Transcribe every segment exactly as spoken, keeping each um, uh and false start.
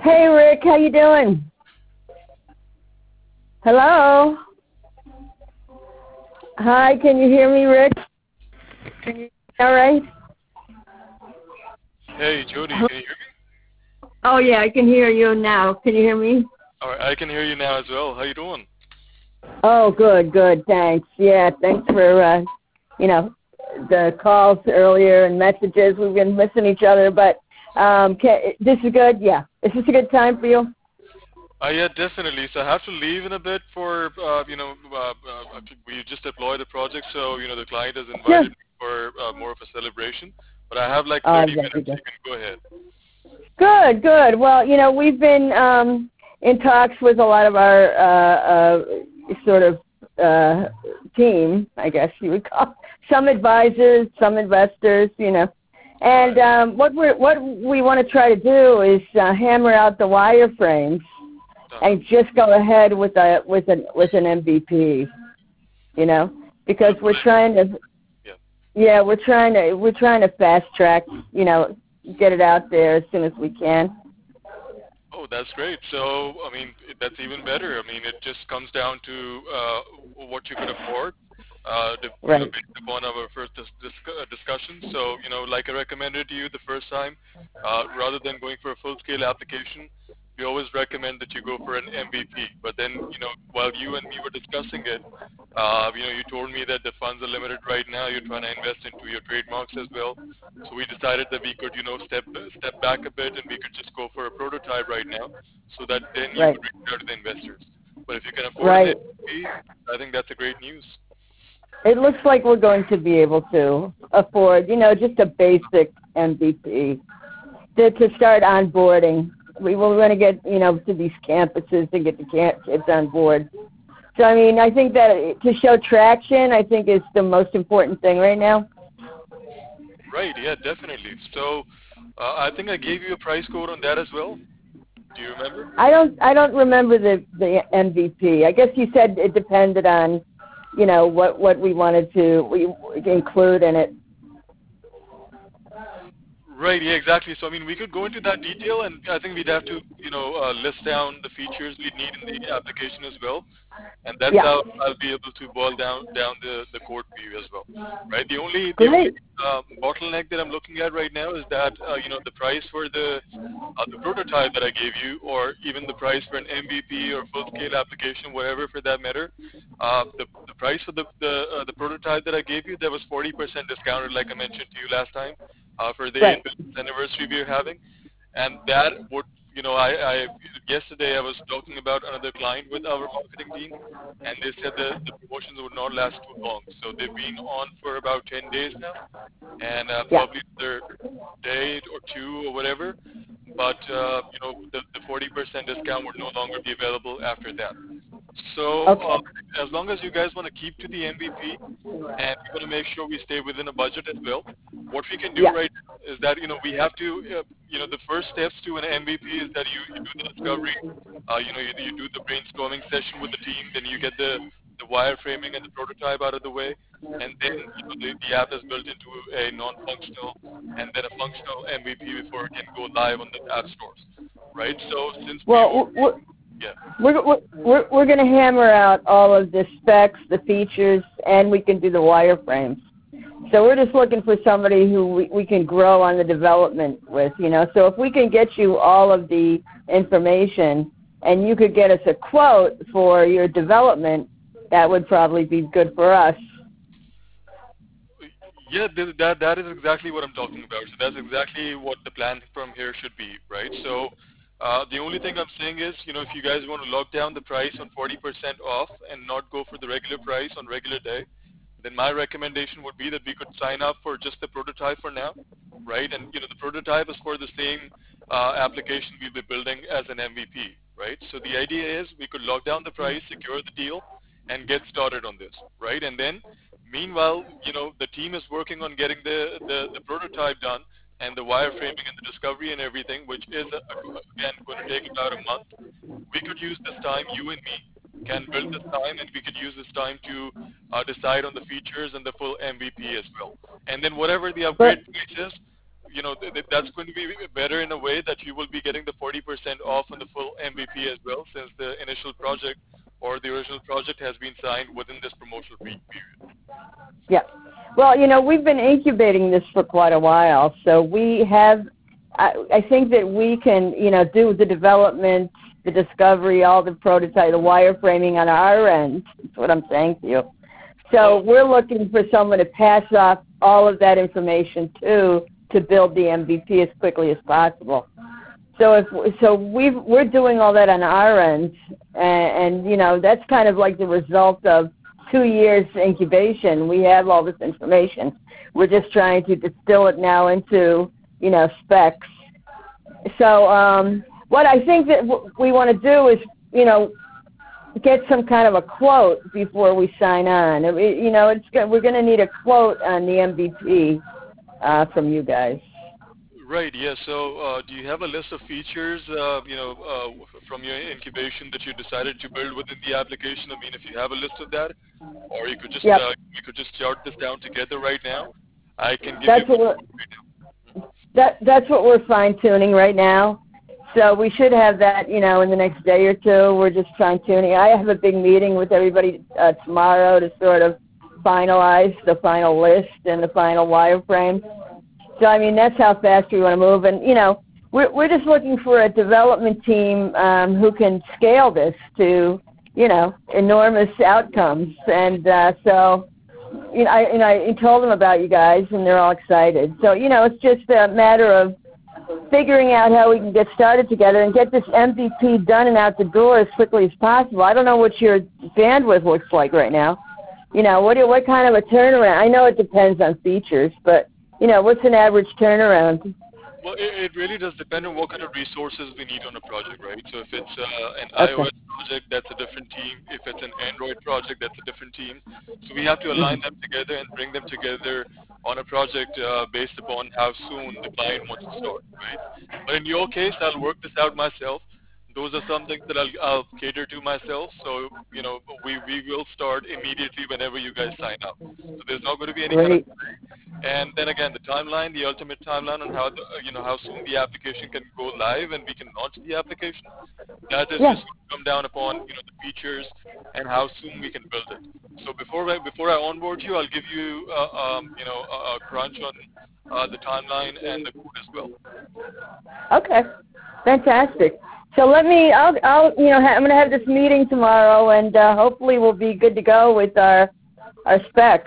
Hey, Rick, how you doing? Hello? Hi, can you hear me, Rick? Can you, all right? Hey, Jody, can you hear me? Oh, yeah, I can hear you now. Can you hear me? All right, I can hear you now as well. How you doing? Oh, good, good, thanks. Yeah, thanks for, uh, you know, the calls earlier and messages. We've been missing each other, but um, can, this is good, yeah. Is this a good time for you? Uh, yeah, definitely. So I have to leave in a bit for, uh, you know, uh, uh, we just deployed the project, so, you know, the client has Sure. invited me for uh, more of a celebration. But I have like Oh, thirty very minutes. good. You can go ahead. Good, good. Well, you know, we've been um, in talks with a lot of our uh, uh, sort of uh, team, I guess you would call, some advisors, some investors, you know. And um, what we what we want to try to do is uh, hammer out the wireframes and just go ahead with a with an with an M V P, you know, because we're trying to. Yeah. Yeah, we're trying to we're trying to fast track, you know, get it out there as soon as we can. Oh, that's great. So, I mean, that's even better. I mean, it just comes down to uh, what you can afford, uh, the, you know, Right. based upon our first dis- dis- uh, discussion. So, you know, like I recommended to you the first time, uh, rather than going for a full-scale application, we always recommend that you go for an M V P. But then, you know, while you and me were discussing it, uh, you know, you told me that the funds are limited right now. You're trying to invest into your trademarks as well. So we decided that we could, you know, step step back a bit and we could just go for a prototype right now, so that then you Right. could reach out to the investors. But if you can afford an Right. M V P, I think that's a great news. It looks like we're going to be able to afford, you know, just a basic M V P to, to start onboarding. We will want to get, you know, to these campuses to get the camp kids on board. So, I mean, I think that to show traction, I think is the most important thing right now. Right, yeah, definitely. So uh, I think I gave you a price code on that as well. Do you remember? I don't, I don't remember the the M V P. I guess you said it depended on, you know, what what we wanted to we include in it. Right, yeah, exactly. So, I mean, we could go into that detail, and I think we'd have to, you know, uh, list down the features we need in the application as well. And that's Yeah. how I'll be able to boil down down the, the code for you as well, right? The only the only Great. uh, bottleneck that I'm looking at right now is that uh, you know the price for the uh, the prototype that I gave you, or even the price for an M V P or full scale application, whatever for that matter. Uh, the the price for the the uh, the prototype that I gave you, that was forty percent discounted, like I mentioned to you last time, uh, for the eighth Right. anniversary we're having. And that would, you know, I, I yesterday I was talking about another client with our marketing team, and they said the, the promotions would not last too long. So they've been on for about ten days now, and uh, Yeah. probably another day or two or whatever. But uh, you know, the, the forty percent discount would no longer be available after that. So uh, Okay. as long as you guys want to keep to the M V P, and we want to make sure we stay within a budget as well, what we can do Yeah. right now is that, you know, we have to, uh, you know, the first steps to an M V P is that you, you do the discovery, uh, you know, you, you do the brainstorming session with the team, then you get the, the wireframing and the prototype out of the way, and then, you know, the, the app is built into a non-functional and then a functional M V P before it can go live on the app stores, right? So since we've Well, already, we're yeah. we're we're, we're, we're going to hammer out all of the specs, the features, and we can do the wireframes. So we're just looking for somebody who we, we can grow on the development with, you know. So if we can get you all of the information and you could get us a quote for your development, that would probably be good for us. Yeah, th- that that is exactly what I'm talking about. So that's exactly what the plan from here should be, right? So uh, the only thing I'm saying is, you know, if you guys want to lock down the price on forty percent off and not go for the regular price on regular day, then my recommendation would be that we could sign up for just the prototype for now, right? And you know, the prototype is for the same uh, application we'll be building as an M V P, right? So the idea is we could lock down the price, secure the deal, and get started on this, right? And then meanwhile, you know, the team is working on getting the, the, the prototype done and the wireframing and the discovery and everything, which is, uh, again, going to take about a month. We could use this time, you and me, can build this time, and we could use this time to uh, decide on the features and the full M V P as well. And then whatever the upgrade But price is, you know, th- th- that's going to be better in a way that you will be getting the forty percent off on the full M V P as well, since the initial project or the original project has been signed within this promotional period. Yeah. Well, you know, we've been incubating this for quite a while, so we have, I, I think that we can, you know, do the development, the discovery, all the prototype, the wireframing on our end. That's what I'm saying to you. So we're looking for someone to pass off all of that information to, to build the M V P as quickly as possible. So if so, we've, we're doing all that on our end, and, and you know, that's kind of like the result of two years incubation. We have all this information. We're just trying to distill it now into, you know, specs. So um, what I think that w- we want to do is, you know, get some kind of a quote before we sign on. It, you know, it's we're going to need a quote on the M V P uh, from you guys. Right. Yeah. So, uh, do you have a list of features, uh, you know, uh, from your incubation that you decided to build within the application? I mean, if you have a list of that, or you could just Yep. uh, you could just jot this down together right now. I can give That's you. what we're, that that's what we're fine tuning right now. So we should have that, you know, in the next day or two. We're just fine tuning. I have a big meeting with everybody uh, tomorrow to sort of finalize the final list and the final wireframe. So, I mean, that's how fast we want to move. And, you know, we're, we're just looking for a development team um, who can scale this to, you know, enormous outcomes. And uh, so, you know, I, and I told them about you guys, and they're all excited. So, you know, it's just a matter of figuring out how we can get started together and get this M V P done and out the door as quickly as possible. I don't know what your bandwidth looks like right now. You know, what what kind of a turnaround? I know it depends on features, but, you know, what's an average turnaround? Well, it, it really does depend on what kind of resources we need on a project, right? So if it's uh, an Okay. iOS project, that's a different team. If it's an Android project, that's a different team. So we have to align them together and bring them together on a project uh, based upon how soon the client wants to start, right? But in your case, I'll work this out myself. Those are some things that I'll, I'll cater to myself. So, you know, we, we will start immediately whenever you guys sign up. So there's not going to be any kind of Great. and then again, the timeline, the ultimate timeline on how the, uh, you know how soon the application can go live and we can launch the application. That is Yeah. just come down upon you know the features and how soon we can build it. So before I before I onboard you, I'll give you uh, um, you know a, a crunch on uh, the timeline and the code as well. Okay. Fantastic. So let me, I'll, I'll you know, ha- I'm going to have this meeting tomorrow, and uh, hopefully we'll be good to go with our, our specs.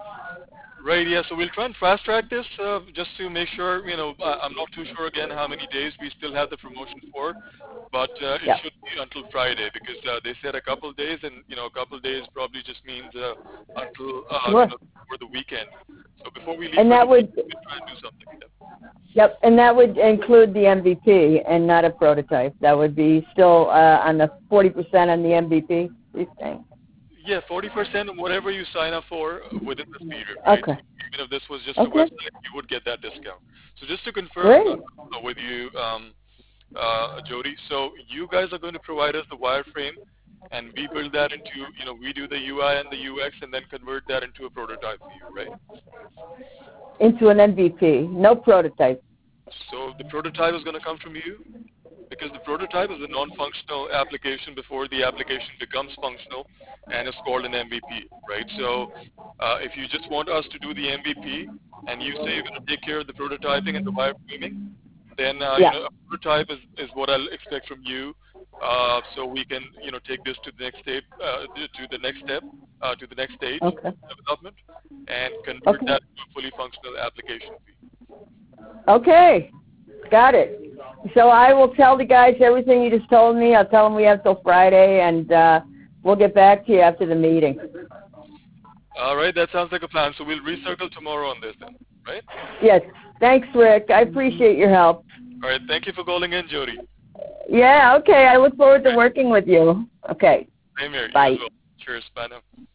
Right, yeah, so we'll try and fast track this uh, just to make sure, you know, I, I'm not too sure again how many days we still have the promotion for, but uh, it Yeah. should be until Friday because uh, they said a couple of days, and, you know, a couple of days probably just means uh, until, uh, Sure. you know, for the weekend. So before we leave And for that the would, weekend, we'll try and do something. Yeah. yep, and that would include the M V P and not a prototype. That would be still uh, on the forty percent on the M V P, you're saying? Yeah, forty percent of whatever you sign up for within this period, right? Okay. Even if this was just Okay. a website, you would get that discount. So just to confirm Great. uh, with you, um, uh, Jody, so you guys are going to provide us the wireframe, and we build that into, you know, we do the U I and the U X, and then convert that into a prototype for you, right? Into an M V P, no prototype. So the prototype is going to come from you? Because the prototype is a non-functional application before the application becomes functional, and it's called an M V P, right? So uh, if you just want us to do the M V P, and you say you're going to take care of the prototyping and the wireframing, then uh, Yeah. you know, a prototype is, is what I'll expect from you, uh, so we can you know take this to the next step, uh, to the next step, uh, to the next stage Okay. of development, and convert Okay. that to a fully functional application. Okay. Got it. So I will tell the guys everything you just told me. I'll tell them we have till Friday, and uh, we'll get back to you after the meeting. All right, that sounds like a plan. So we'll recircle tomorrow on this then, right? Yes. Thanks, Rick. I appreciate your help. All right, thank you for calling in, Jody. Yeah, okay. I look forward to working with you. Okay. Same here. You Bye. as well. Cheers. Bye now.